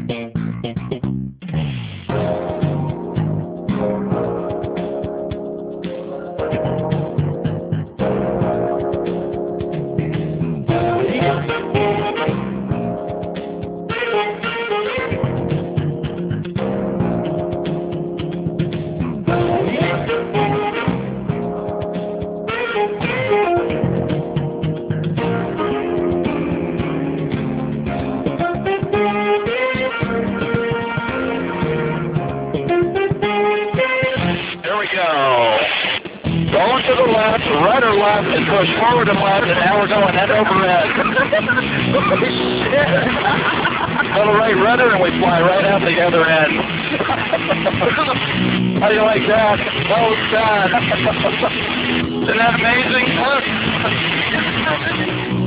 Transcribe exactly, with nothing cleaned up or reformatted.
There we go. Going to the left, right or left, and push forward and left, and now we're going head over head. Holy shit. Go to right rudder, and we fly right out the other end. How do you like that? Oh, God. Isn't that amazing?